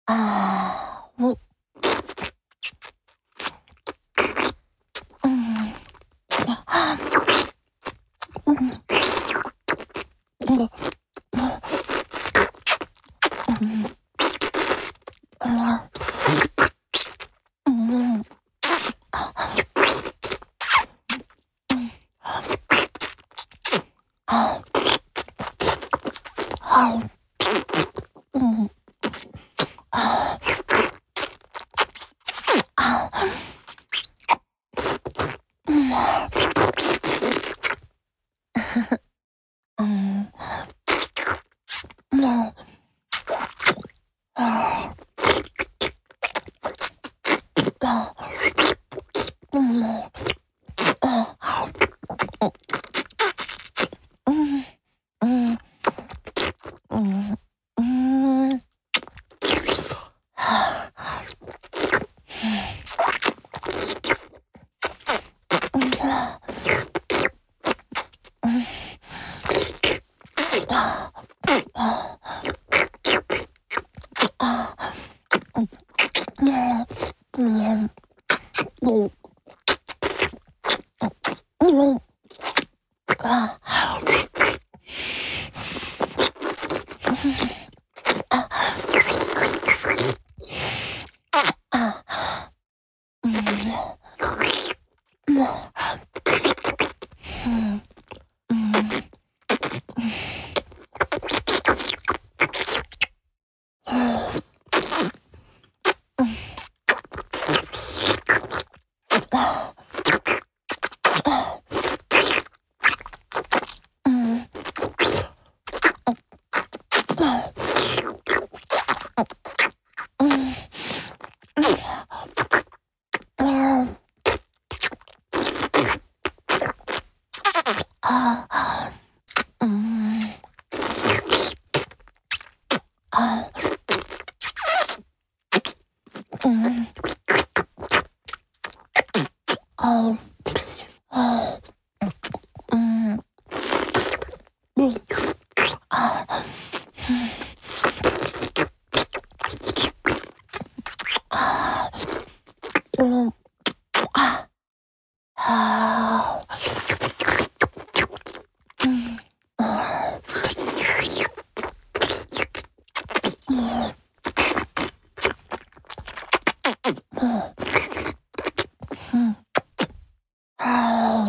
아. 뭐 음. 음. 뭐 음. 아. 음. 아. 아우. 음. 아. 아. 음. 음. 뭐 아. 아. 아. 음. 음. 음. 음. 아. 아. 아. 아. 음. 뭐 아. 아. 음. 뭐 음. 음. 음. 음. 아. 아. 음. 아. 음. 아우. 아. 음. 아. 아. 음. 아. 아. 음. 아. 음. 음. 아.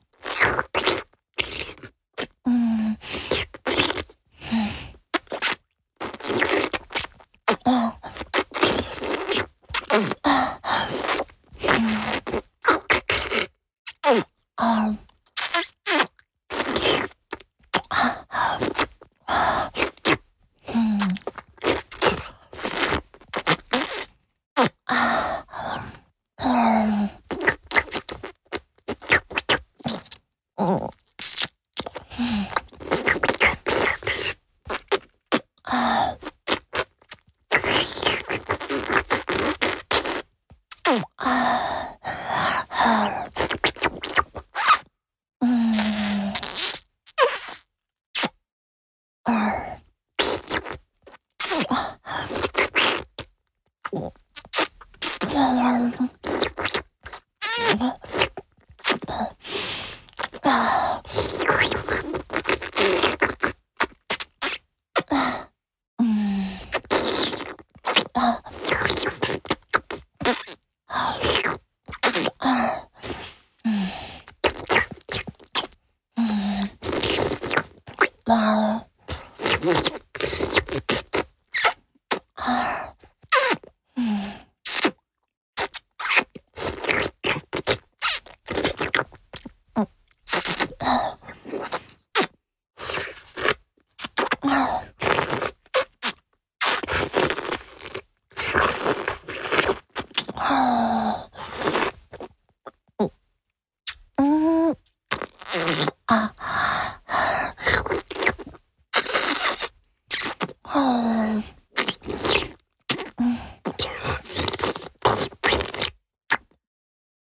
음. 아. 아. 음. 아. 아. 어. 아. 아. 아. 음. 아. 어. 아. 음. 아. 아. 음. 아. 아. 음. 아. 아. 음. 아.